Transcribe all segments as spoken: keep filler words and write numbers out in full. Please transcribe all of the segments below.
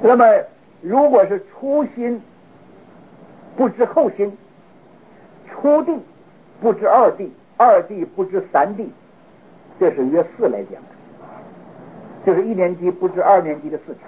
那么如果是初心不知后心，初地不知二地，二地不知三地，这是约四来讲，就是一年级不知二年级的事情。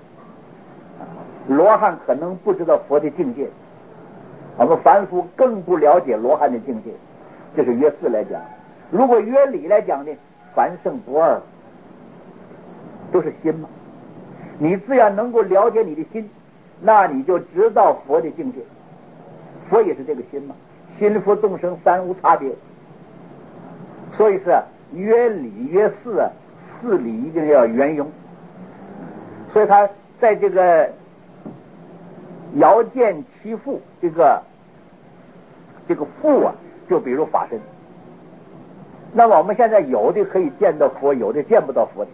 罗汉可能不知道佛的境界，我们凡夫更不了解罗汉的境界，这是约四来讲。如果约理来讲呢，凡圣不二，都是心嘛。你自然能够了解你的心，那你就知道佛的境界。佛也是这个心嘛，心佛众生三无差别。所以是约理约事啊，事理一定要圆融。所以他在这个遥见其父，这个这个父啊，就比如法身。那么我们现在有的可以见到佛，有的见不到佛的，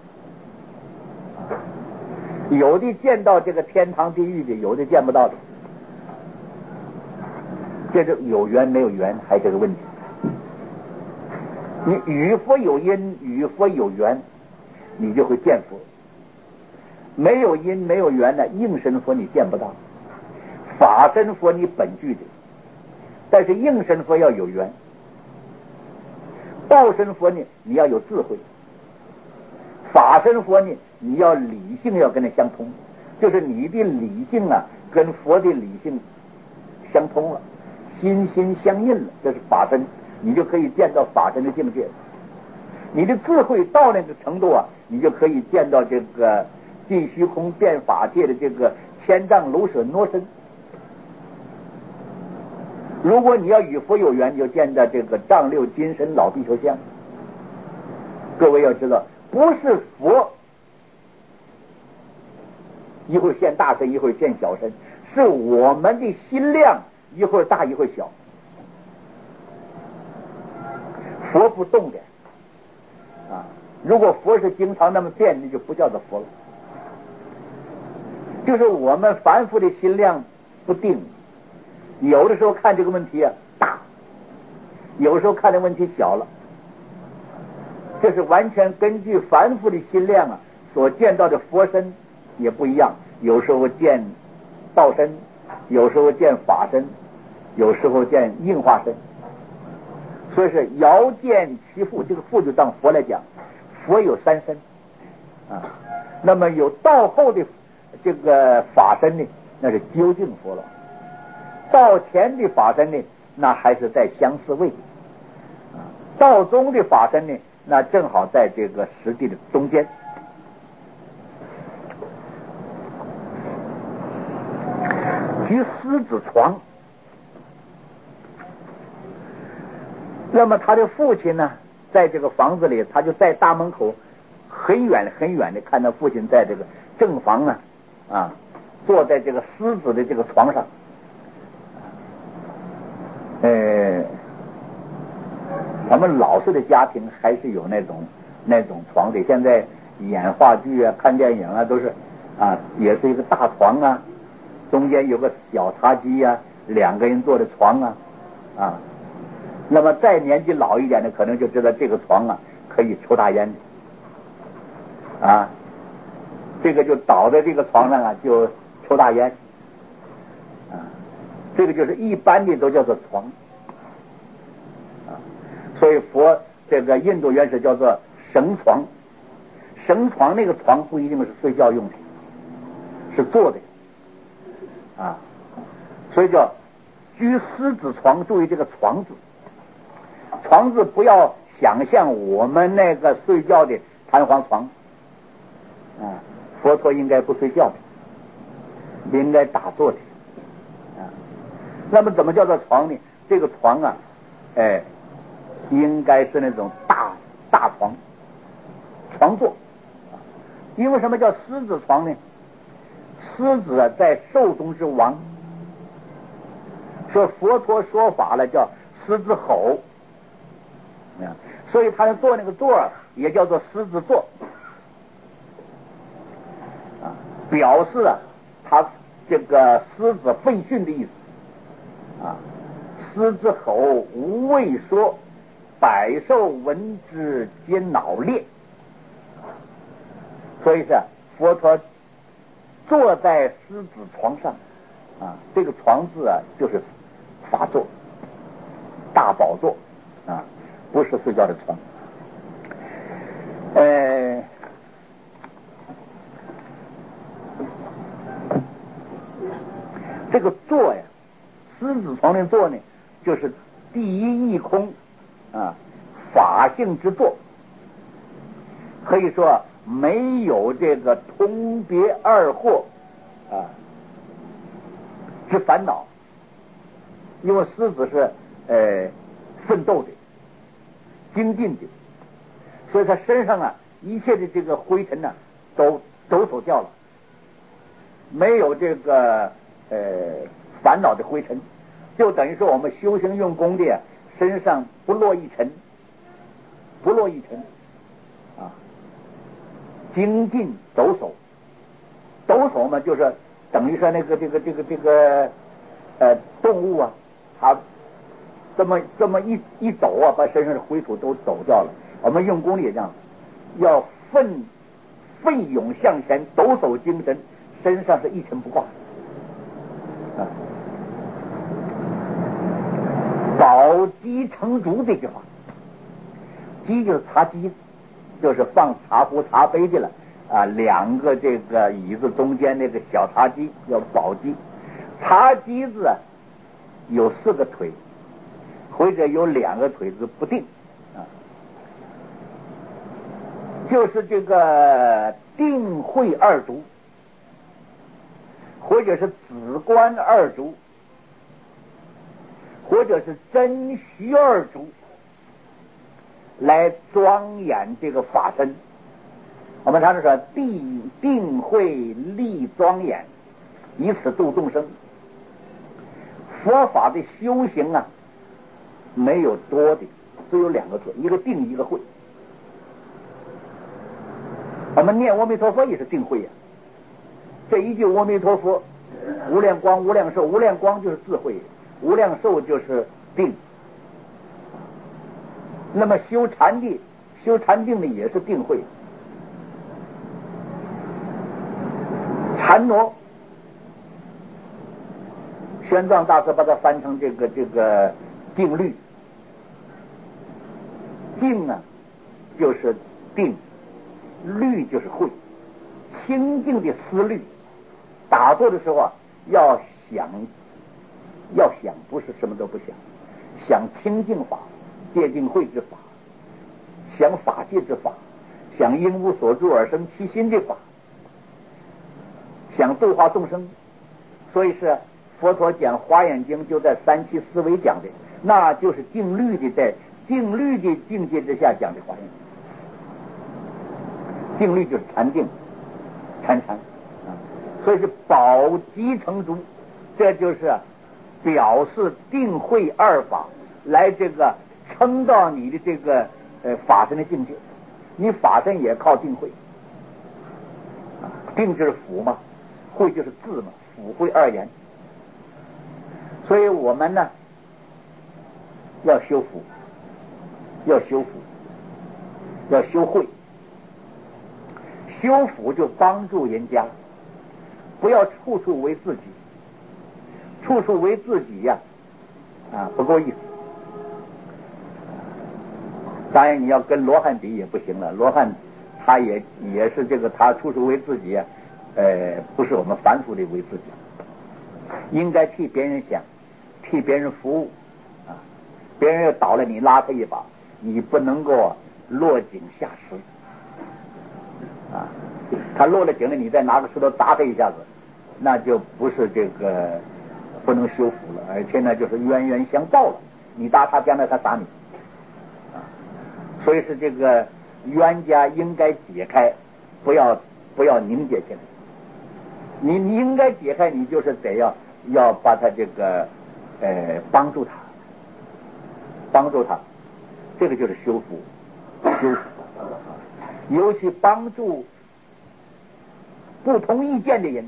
有的见到这个天堂地狱的，有的见不到的。这是有缘没有缘还这个问题。你与佛有因，与佛有缘，你就会见佛。没有因没有缘的应身佛你见不到，法身佛你本具的，但是应身佛要有缘，报身佛呢你要有智慧，法身佛呢你要理性要跟它相通，就是你的理性啊跟佛的理性相通了，心心相印了，这是法身，你就可以见到法身的境界。你的智慧到那个程度啊，你就可以见到这个尽虚空变法界的这个千丈楼舍挪身。如果你要与佛有缘，就见到这个丈六金身老地球相。各位要知道，不是佛一会儿现大身一会儿现小身，是我们的心量一会儿大一会儿小。佛不动的啊，如果佛是经常那么变，那就不叫做佛了。就是我们凡夫的心量不定，有的时候看这个问题啊大，有时候看这个问题小了，这是完全根据凡夫的心量啊所见到的佛身也不一样，有时候见道身，有时候见法身，有时候见应化身。所以是遥见其父，这个父就当佛来讲，佛有三身啊，那么有道后的这个法身呢，那是究竟佛了；道前的法身呢，那还是在相似位；道中的法身呢，那正好在这个实际的中间。居狮子床，那么他的父亲呢，在这个房子里，他就在大门口很远很远的看到父亲在这个正房啊啊，坐在这个狮子的这个床上。呃，咱们老式的家庭还是有那种那种床的，现在演话剧啊、看电影啊，都是啊，也是一个大床啊，中间有个小茶几啊，两个人坐的床啊啊。那么再年纪老一点的，可能就知道这个床啊可以抽大烟的啊，这个就倒在这个床上啊就抽大烟啊，这个就是一般的都叫做床啊。所以佛这个印度原始叫做绳床，绳床那个床不一定是睡觉用的，是坐的啊，所以叫居狮子床。注意这个床字，床字不要想象我们那个睡觉的弹簧床啊，佛陀应该不睡觉的，应该打坐的啊。那么怎么叫做床呢？这个床啊，哎，应该是那种大大床，床座。因为什么叫狮子床呢？狮子啊，在兽中之王，说佛陀说法了叫狮子吼，所以他坐那个座也叫做狮子座啊，表示啊他这个狮子奋训的意思啊。狮子吼无畏说，百兽闻之皆恼裂。所以是佛陀坐在狮子床上啊，这个床字啊就是法座，大宝座啊，不是睡觉的床。呃，这个坐呀，狮子床的坐呢，就是第一义空啊，法性之坐，可以说没有这个通别二惑啊之烦恼，因为狮子是呃奋斗的、精进的，所以他身上啊一切的这个灰尘呢、啊、都抖擞掉了，没有这个呃烦恼的灰尘，就等于说我们修行用功的、啊、身上不落一尘，不落一尘啊，精进抖擞，抖擞嘛就是等于说那个这个这个这个呃动物啊，它这么这么一一抖啊，把身上的灰土都抖掉了。我们用功也这样，要奋奋勇向前，抖擞精神，身上是一尘不挂。啊，宝鸡成竹这句话，鸡就是茶几，就是放茶壶茶杯的了啊，两个这个椅子中间那个小茶几叫宝鸡。茶几子啊有四个腿，或者有两个腿子不定啊，就是这个定慧二足，或者是子观二足，或者是真虚二足，来庄严这个法身。我们常说定定慧立庄严，以此度众生。佛法的修行啊，没有多的，只有两个字，一个定，一个慧。我们念阿弥陀佛也是定慧呀、啊。这一句阿弥陀佛，无量光、无量寿，无量光就是智慧，无量寿就是定。那么修禅的、修禅定的也是定慧。禅挪，玄奘大师把它翻成这个这个定律。定啊，就是定；律就是慧。清净的思虑，打坐的时候啊，要想，要想，不是什么都不想，想清净法、戒定慧之法，想法界之法，想因无所住而生其心的法，想度化众生。所以是佛陀讲《华严经》就在三七思维讲的，那就是定律的，在定律的境界之下讲的华严经。定律就是禅定、禅禅啊，所以是宝鸡成竹，这就是表示定慧二法来这个撑到你的这个呃法身的境界。你法身也靠定慧，定就是辅嘛，慧就是智嘛，辅慧二言。所以我们呢要修福，要修福，要修慧。修福就帮助人家，不要处处为自己，处处为自己呀、啊，啊不够意思。当然你要跟罗汉比也不行了，罗汉他也也是这个他处处为自己啊，呃不是我们凡夫的为自己，应该替别人想，替别人服务啊，别人要倒了你拉他一把，你不能够落井下石啊，他落了井了，你再拿个石头砸他一下子，那就不是这个不能修福了，而且呢就是冤冤相报了，你打他，将来他打你啊，所以是这个冤家应该解开，不要不要凝结起来。你你应该解开，你就是得要要把他这个呃帮助他，帮助他，这个就是修福，修福。尤其帮助不同意见的人，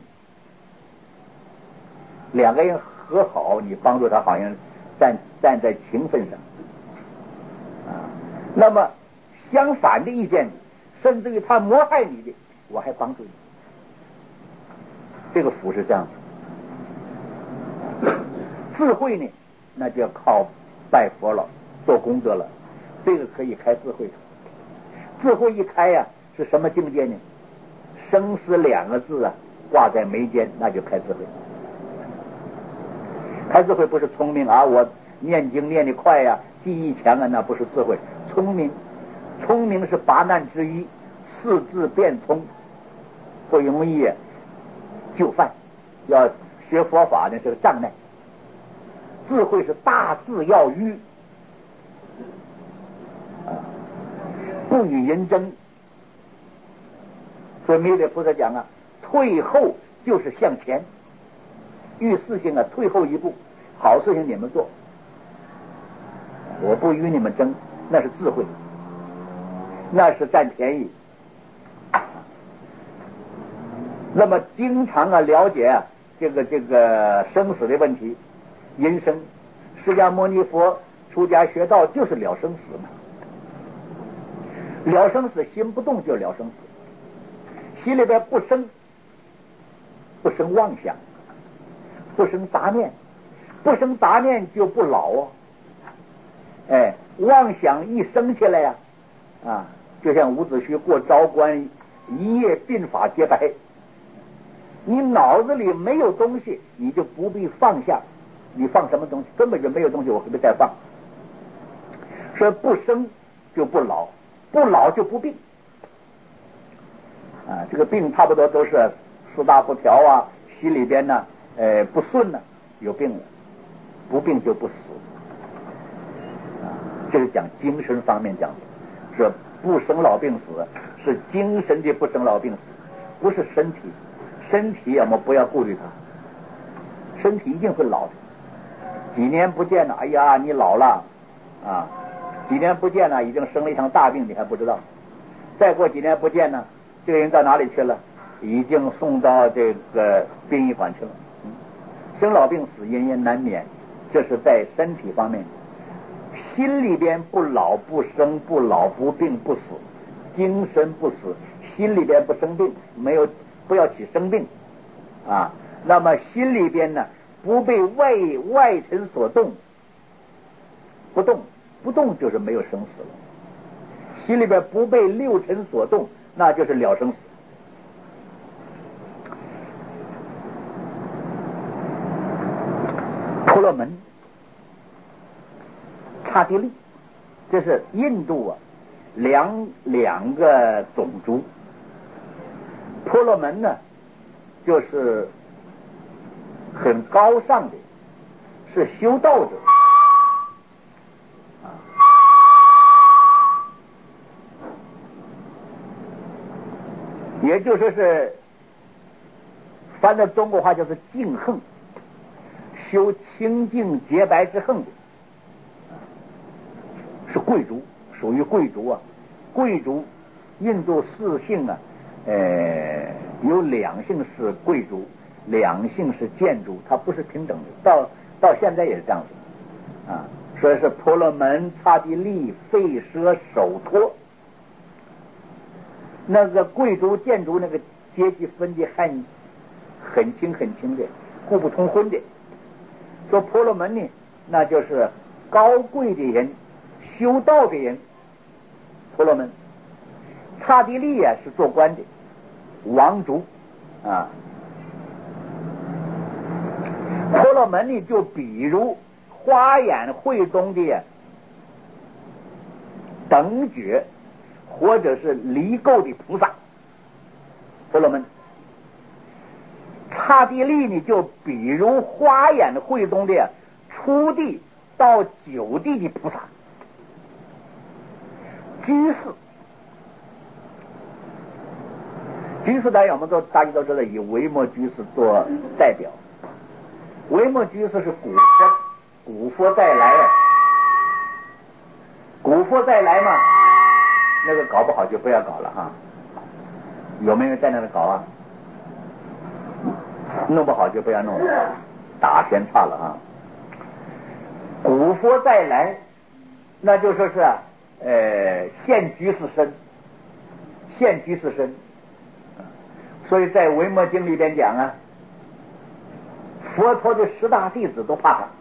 两个人和好，你帮助他好像站站在情分上啊。那么相反的意见，甚至于他谋害你的，我还帮助你这个福是这样子。智慧呢，那就要靠拜佛了，做功德了，这个可以开智慧。智慧一开呀、啊，是什么境界呢？生死两个字啊，挂在眉间，那就开智慧。开智慧不是聪明啊，我念经念得快呀、啊，记忆强啊，那不是智慧。聪明，聪明是八难之一，四字变聪，不容易就范。要学佛法呢是个障碍。智慧是大智要愚，啊，不与人争。所以弥勒菩萨讲啊，退后就是向前。遇事情啊，退后一步，好事情你们做，我不与你们争，那是智慧，那是占便宜。那么经常啊了解啊这个这个生死的问题，人生，释迦牟尼佛出家学道就是了生死嘛，了生死心不动就了生死，心里边不生不生妄想，不生杂念，不生杂念就不老啊。哎，妄想一生起来呀、啊，啊，就像伍子胥过昭关，一夜鬓发皆白。你脑子里没有东西，你就不必放下。你放什么东西？根本就没有东西，我何必再放？所以不生就不老，不老就不病。啊，这个病差不多都是四大不调啊，心里边呢，呃，不顺呢、啊，有病了，不病就不死。啊，这是讲精神方面讲的，是不生老病死，是精神的不生老病死，不是身体。身体我们不要顾虑它，身体一定会老的。几年不见了，哎呀，你老了啊！几年不见了，已经生了一场大病，你还不知道。再过几年不见呢，这个人到哪里去了？已经送到这个殡仪馆去了。嗯，生老病死，人人难免，这是在身体方面。心里边不老不生不老不病不死，精神不死，心里边不生病，没有。不要起生病啊，那么心里边呢不被外外尘所动，不动不动就是没有生死了。心里边不被六尘所动，那就是了生死。婆罗门、刹帝利，这是印度啊两两个种族。婆罗门呢，就是很高尚的，是修道者啊。也就说是翻到中国话就是净横，修清净洁白之横的，是贵族，属于贵族啊。贵族，印度四姓啊。呃，有两姓是贵族，两姓是贱族，它不是平等的，到到现在也是这样子啊。所以是婆罗门、刹帝利、吠舍、首陀，那个贵族、贱族那个阶级分的很很清很清的，互不通婚的。说婆罗门呢，那就是高贵的人，修道的人，婆罗门。刹帝利啊是做官的。王族啊，婆罗门呢，就比如花眼会中的等觉或者是离垢的菩萨，婆罗门。刹帝利呢，就比如花眼会中的初地到九地的菩萨，居士。居士当然我们都大家都知道，以维摩居士做代表。维摩居士是古佛，古佛再来啊，古佛再来嘛，那个搞不好就不要搞了哈。有没有人在那里搞啊？弄不好就不要弄了，打偏差了啊。古佛再来，那就说是呃现居士身，现居士身。所以在维摩经里边讲啊， 佛陀的十大弟子都怕他，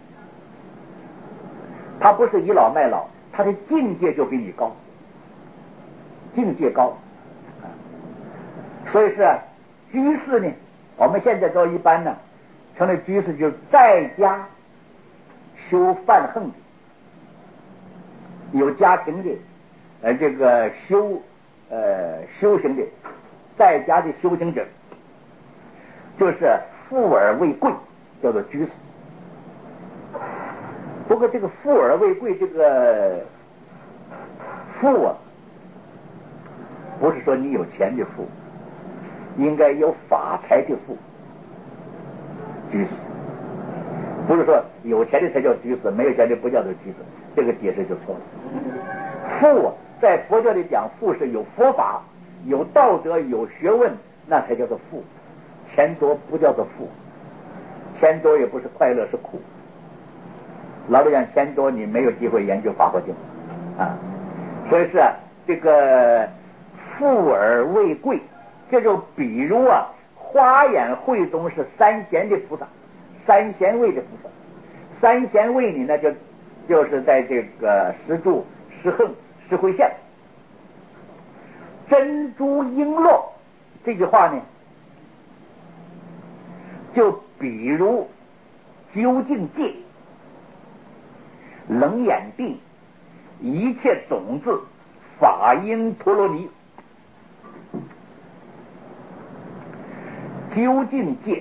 他不是倚老卖老，他的境界就比你高，境界高。所以是居士呢，我们现在都一般呢，成了居士就是在家修梵行的，有家庭的，呃，这个修呃修行的，在家的修行者，就是富而为贵，叫做居士。不过这个富而为贵，这个富啊，不是说你有钱的富，应该有法财的富。居士不是说有钱的才叫居士，没有钱的不叫做居士，这个解释就错了。富在佛教里讲，富是有佛法、有道德、有学问，那才叫做富。钱多不叫做富，钱多也不是快乐，是苦。老实讲，钱多你没有机会研究法华经啊。所以是这个富而为贵，这就比如啊，华严会中是三贤的菩萨，三贤位的菩萨，三贤位里呢就就是在这个十住、十行、十回向。珍珠璎珞这句话呢，就比如究竟界、楞严定、一切种子、法音陀罗尼。究竟界，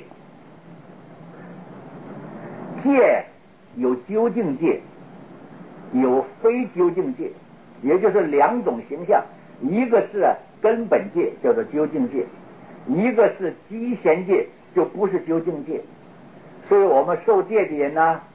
界有究竟界，有非究竟界，也就是两种形象，一个是根本界，叫做究竟界，一个是基贤界，就不是究竟界。所以我们受戒的人呢，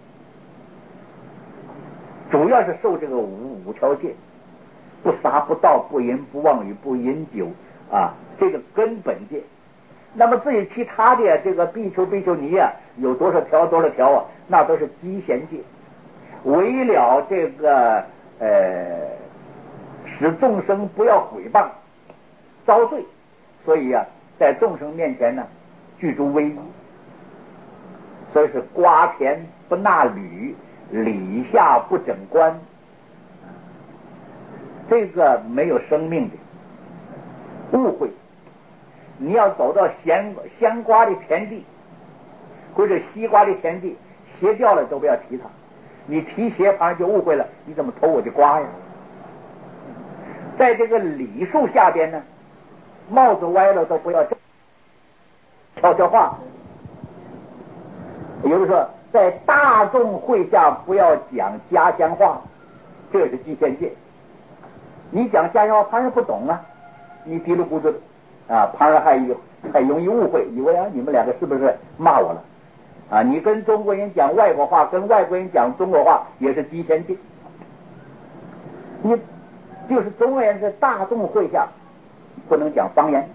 主要是受这个五五条戒，不杀不盗不淫不妄语不饮酒啊，这个根本戒。那么至于其他的这个比丘比丘尼啊，有多少条多少条啊，那都是基贤戒，为了这个呃使众生不要毁谤遭罪，所以啊在众生面前呢具足威仪。所以是瓜田不纳履，礼下不整冠，这个没有生命的误会。你要走到咸香瓜的田地或者西瓜的田地，鞋掉了都不要提它，你提鞋旁就误会了，你怎么偷我的瓜呀？在这个李树下边呢，帽子歪了都不要悄悄话。也就是说，在大众会下不要讲家乡话，这是基贤戒。你讲家乡话，旁人不懂啊，你嘀噜咕嘟的啊，旁人还还容易误会，以为啊你们两个是不是骂我了啊？你跟中国人讲外国话，跟外国人讲中国话，也是基贤戒。你就是中国人在大众会下不能讲方言，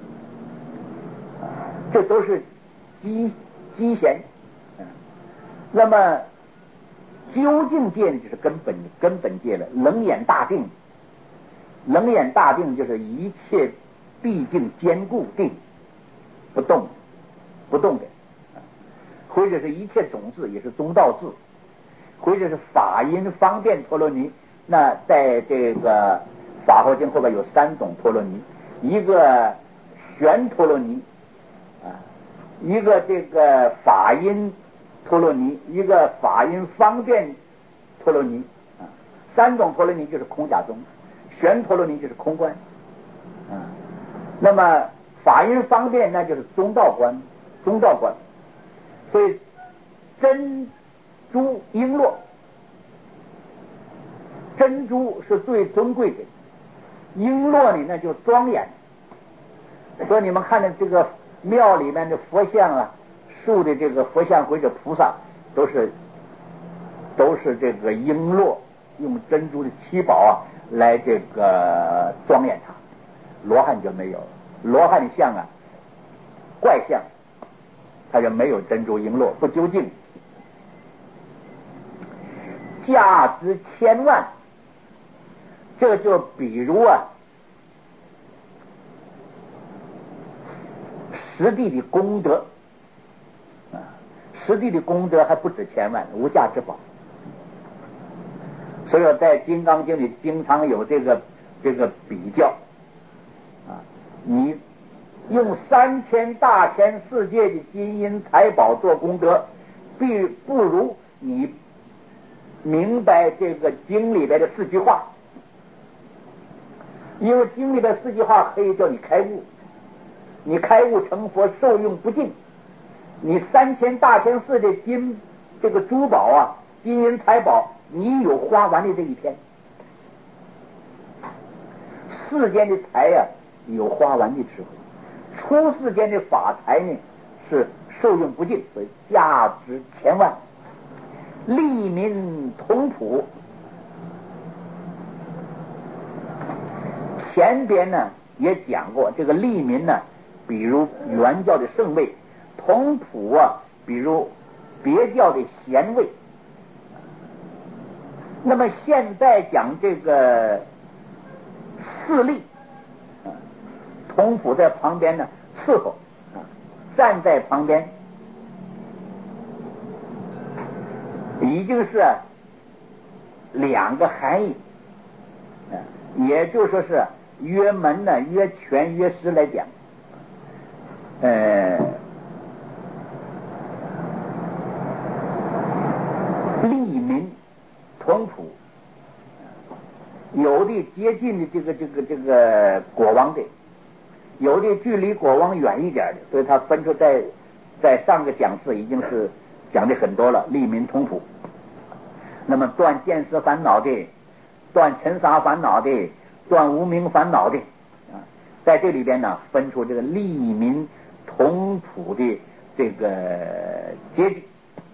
这都是基基贤。那么究竟界呢，就是根本根本界了。楞严大定，楞严大定就是一切毕竟坚固定，不动不动的，或者是一切种子也是中道智，或者是法音方便陀罗尼。那在这个法华经后边有三种陀罗尼，一个玄陀罗尼啊，一个这个法音陀罗尼，一个法音方便陀罗尼啊，三种陀罗尼就是空假中，玄陀罗尼就是空观啊，那么法音方便那就是中道观，中道观。所以珍珠璎珞，珍珠是最尊贵的，璎珞呢那就庄严。所以你们看见这个庙里面的佛像啊，树的这个佛像或者菩萨都是都是这个璎珞，用珍珠的七宝啊来这个庄严它。罗汉就没有，罗汉的像啊怪像，它就没有珍珠璎珞，不究竟。价值千万，这就比如啊实地的功德啊， 实际的功德还不止千万，无价之宝。所以说在《金刚经》里经常有这个这个比较啊，你用三千大千世界的金银财宝做功德，必不如你明白这个经里边的四句话，因为经里边四句话可以叫你开悟，你开悟成佛，受用不尽。你三千大千世界金这个珠宝啊，金银财宝，你有花完的这一天。世间的财呀、啊，有花完的时候。出世间的法财呢，是受用不尽，所以价值千万，利民同普。前边呢也讲过，这个利民呢，比如原教的圣位，同普啊，比如别教的贤位。那么现在讲这个四利，同普在旁边呢伺候，站在旁边，已经是两个含义，也就是说是约门呢，约权约师来讲，呃，利民同普，有的接近的这个这个这个国王的，有的距离国王远一点的，所以他分出在在上个讲次已经是讲的很多了，利民同普。那么断见思烦恼的，断尘沙烦恼的，断无明烦恼的啊，在这里边呢分出这个利民同普的这个阶级。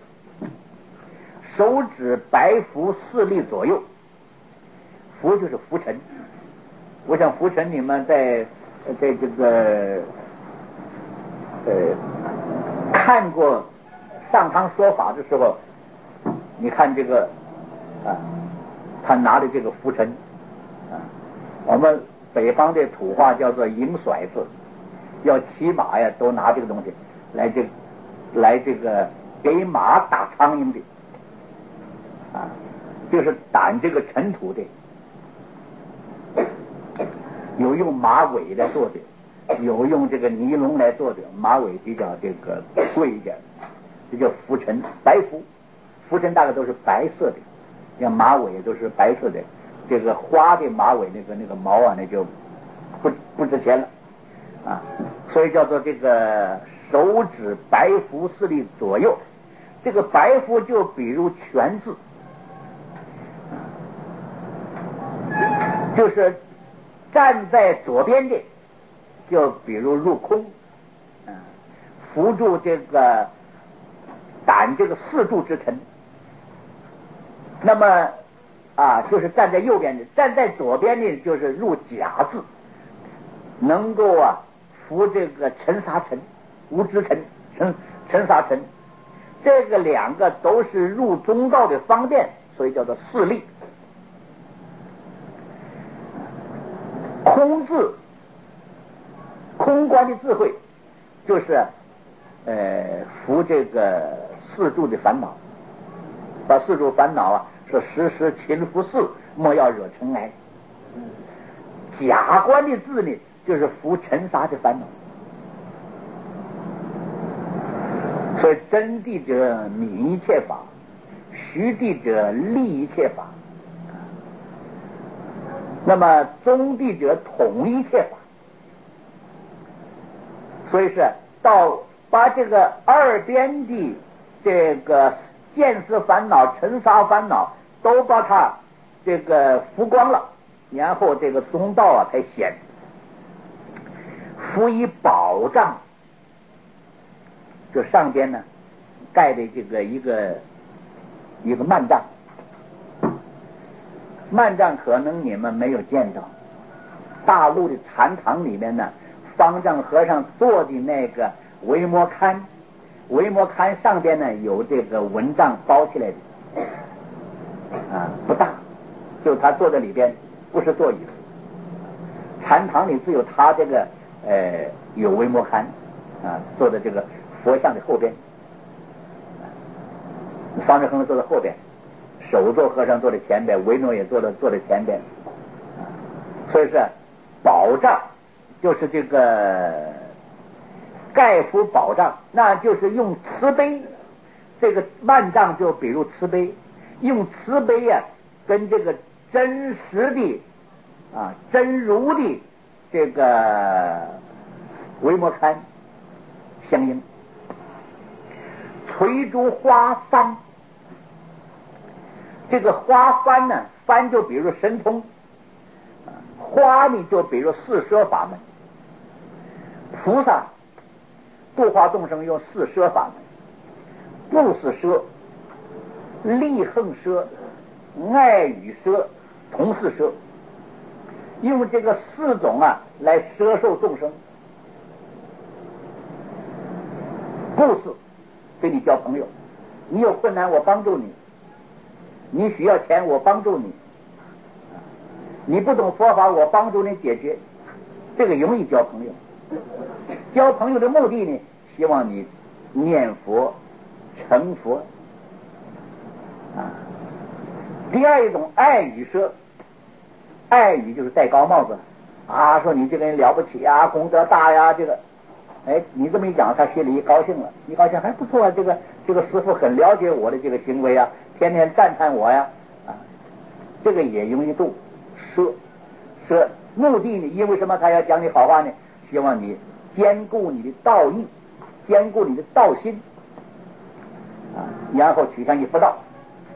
手指白拂四力左右，拂就是拂尘。我想拂尘你们在在这个呃看过上堂说法的时候，你看这个啊，他拿的这个拂尘啊，我们北方的土话叫做迎甩子，要骑马呀都拿这个东西来这来这个给马打苍蝇的啊，就是掸这个尘土的。有用马尾来做的，有用这个尼龙来做的，马尾比较这个贵一点，这叫拂尘，白拂。拂尘大概都是白色的，像马尾都是白色的，这个花的马尾那个那个毛啊，那就不不值钱了啊，所以叫做这个手指白拂四力左右。这个白拂就比如全字，就是站在左边的，就比如入空，啊，扶住这个掸这个四柱之尘。那么啊，就是站在右边的，站在左边的，就是入甲字，能够啊扶这个尘沙尘、无知尘、尘尘沙尘，这个两个都是入中道的方便，所以叫做四力。空字，空观的智慧，就是呃扶这个四柱的烦恼，把四柱烦恼啊说时时勤拂拭，莫要惹尘埃。假观的字呢，就是扶尘沙的烦恼。所以真谛者泯一切法，虚谛者立一切法。那么中谛者统一切法，所以是到把这个二边的这个见思烦恼、尘沙烦恼都把它这个拂光了，然后这个中道啊才显。辅以宝障，就上边呢盖的这个一个一个幔帐。幔帐可能你们没有见到，大陆的禅堂里面呢，方丈和尚坐的那个维摩龛，维摩龛上边呢有这个蚊帐包起来的，啊，不大，就他坐在里边，不是坐椅子。禅堂里只有他这个呃有维摩龛，啊，坐在这个佛像的后边。 方志恒坐在后边，首座和尚坐在前边，维诺也坐在坐在前边。所以是宝藏，就是这个盖夫宝藏，那就是用慈悲。这个万丈就比如慈悲，用慈悲呀、啊，跟这个真实的啊真如的这个维摩堪相应。垂珠花幡，这个花幡呢，幡就比如神通，花呢就比如四摄法门。菩萨度化众生用四摄法门。布施摄、利恨摄、爱语摄、同事摄，用这个四种啊来摄受众生。布施给你交朋友，你有困难我帮助你，你需要钱我帮助你，你不懂佛法我帮助你解决，这个容易交朋友。交朋友的目的呢，希望你念佛成佛啊。第二一种爱语摄，爱语就是戴高帽子啊，说你这个人了不起啊，功德大呀，这个，哎，你这么一讲，他心里高兴了，一高兴还不错啊，这个这个师父很了解我的这个行为啊，天天赞叹我呀啊，这个也容易度摄摄，目的呢，因为什么？他要讲你好话呢？希望你兼顾你的道义，兼顾你的道心。啊，然后取向你佛道。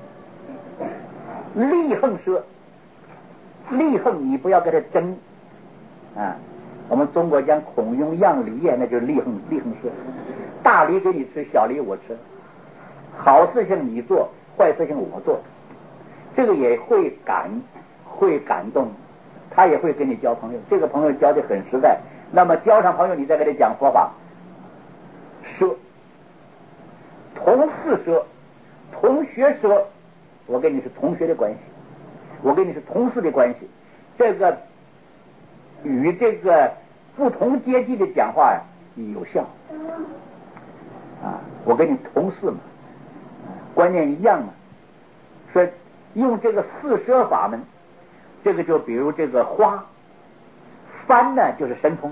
利恨摄，利恨你不要跟他争啊。我们中国讲孔融让梨呀，那就是利恨利恨摄。大梨给你吃，小梨我吃，好事情你做，坏事情我做，这个也会感会感动，他也会跟你交朋友。这个朋友交的很实在，那么交上朋友，你再给他讲佛法。摄同事摄，同学摄，我跟你是同学的关系，我跟你是同事的关系，这个与这个不同阶级的讲话呀有效啊，我跟你同事嘛，观念一样嘛，所以用这个四摄法门，这个就比如这个花幡呢就是神通，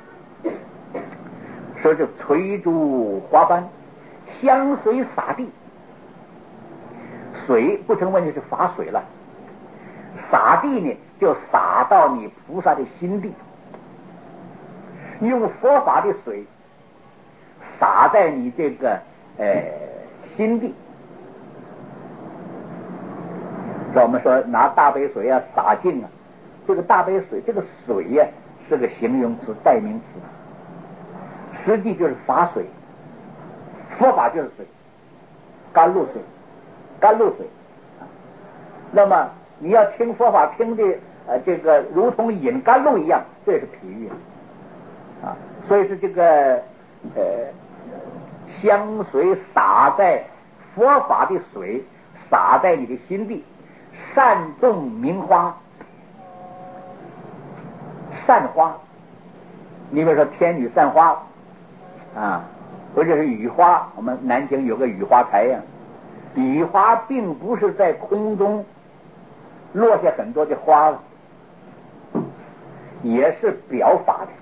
说是垂珠花幡，香水洒地，水不成问题是洒水了，洒地呢就洒到你菩萨的心地，用佛法的水洒在你这个呃心地。我们说拿大杯水啊洒净啊，这个大杯水这个水呀、啊、是个形容词代名词，实际就是洒水，佛法就是水，甘露水，甘露水。那么你要听佛法听的呃这个如同饮甘露一样，这是比喻啊。所以是这个呃香水洒在佛法的水洒在你的心地，善种名花，善花，你比如说天女散花啊，或者是雨花，我们南京有个雨花台呀、啊，雨花并不是在空中落下很多的花了，也是表法的。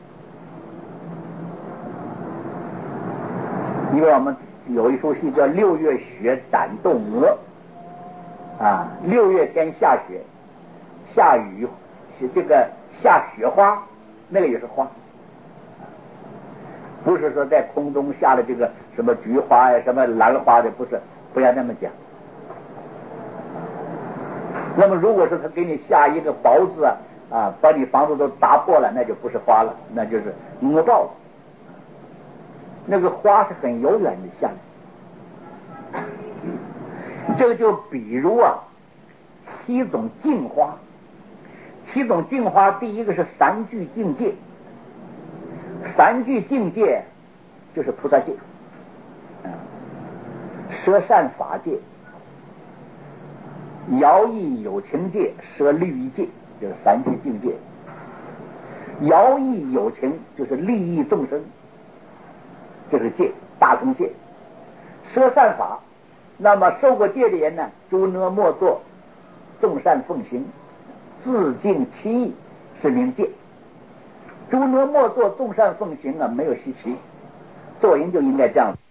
因为我们有一出戏叫《六月雪斩斗鹅》啊，六月天下雪，下雨，这个下雪花，那个也是花，不是说在空中下了这个什么菊花呀、什么兰花的，不是，不要那么讲。那么如果是他给你下一个雹子啊啊，把你房子都砸破了，那就不是花了，那就是鹅报了。那个花是很柔软的下来，这个就比如啊，七种净花，七种净花，第一个是三聚境界，三聚境界就是菩萨戒，摄善法界，摇曳有情界，摄律仪界，就是三聚境界。摇曳有情就是利益众生，这是戒，大乘戒。摄善法那么受过戒的人呢，诸呢莫作，众善奉行，自净其意，是名戒。诸呢莫作，众善奉行啊，没有稀奇，做人就应该这样。